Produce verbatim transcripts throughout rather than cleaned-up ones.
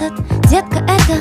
метод, детка, это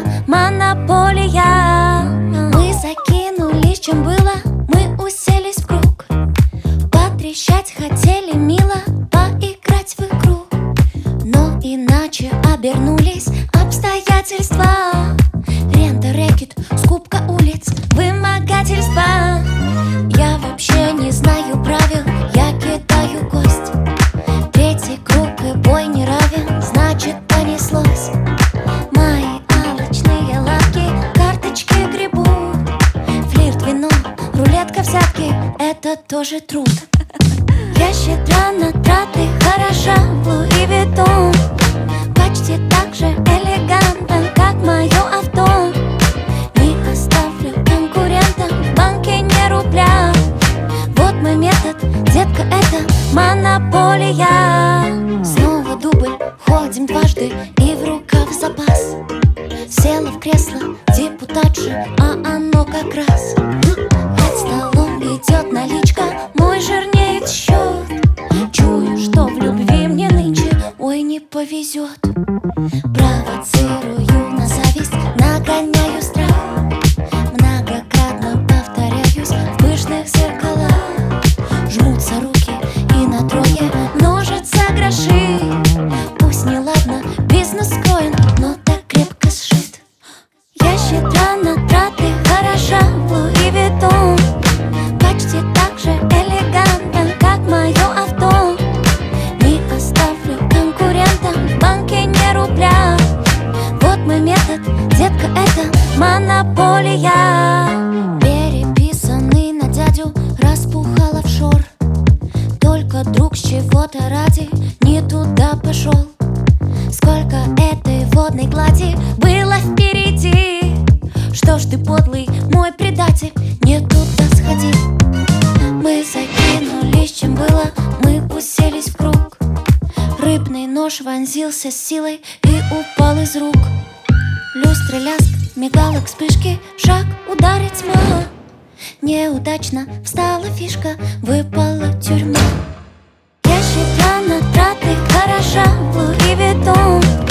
монополия. Мы закинулись, чем было, мы уселись в круг. Потрещать хотели мило, поиграть в игру. Но иначе обернулись обстоятельства. Рента, рэкет, скупка улиц, вымогательство. Я вообще не знаю правил, я кидаю кость. Третий круг и бой не равен, значит понеслось. Мои алчные лапки карточки гребут. Флирт, вино, рулетка, взятки — это тоже труд. Я щедра на траты, хороша в Луи Виттон. Почти так же элегантно, как мое авто. Не оставлю конкурентам в банке ни рубля. Вот мой метод, детка, это монополия. Снова дубль, ходим дважды и в рукав запас. Села в кресло депутатши, а оно как раз под столом идет наличка, мой жирнеет счет. Чую, что в любви мне нынче, ой, не повезет. Провоцирую на зависть, нагоняю страх. Многократно повторяюсь в пышных зеркалах. Жмутся руки и на трое множатся гроши. Пусть не ладно, бизнес скроен, но так крепко сшит. Я щедра на траты, хороша в Луи Виттон. Почти так же элегантно, как мое авто. Не оставлю конкурентам в банке ни рубля. Вот мой метод, детка, это монополия. Переписанный на дядю распухал офшор. Только друг с чего-то ради не туда пошел. Сколько этой водной глади было впереди. Что ж ты, подлый мой предатель, не туда сходи. Мы закинулись, чем было, мы уселись в круг. Рыбный нож вонзился с силой и упал из рук. Люстры, лязг, мигалок, вспышки, шаг, ударит тьма. Неудачно встала фишка, выпала тюрьма. Я щедра на траты, хороша в Луи Виттон.